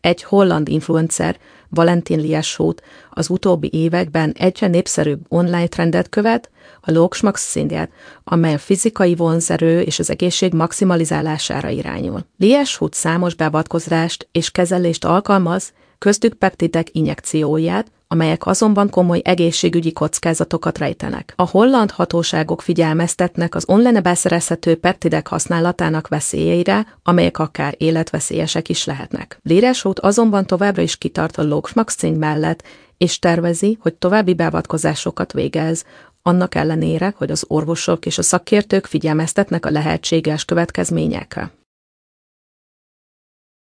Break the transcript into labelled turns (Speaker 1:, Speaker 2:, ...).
Speaker 1: Egy holland influencer, Valentin Lieshout az utóbbi években egyre népszerűbb online trendet követ, a looksmaak-színját, amely a fizikai vonzerő és az egészség maximalizálására irányul. Lieshout számos beavatkozást és kezelést alkalmaz, köztük peptidek injekcióját, amelyek azonban komoly egészségügyi kockázatokat rejtenek. A holland hatóságok figyelmeztetnek az online beszerezhető peptidek használatának veszélyeire, amelyek akár életveszélyesek is lehetnek. Lieshout azonban továbbra is kitart a looksmaak-szín mellett, és tervezi, hogy további beavatkozásokat végez, annak ellenére, hogy az orvosok és a szakértők figyelmeztetnek a lehetséges következményekre.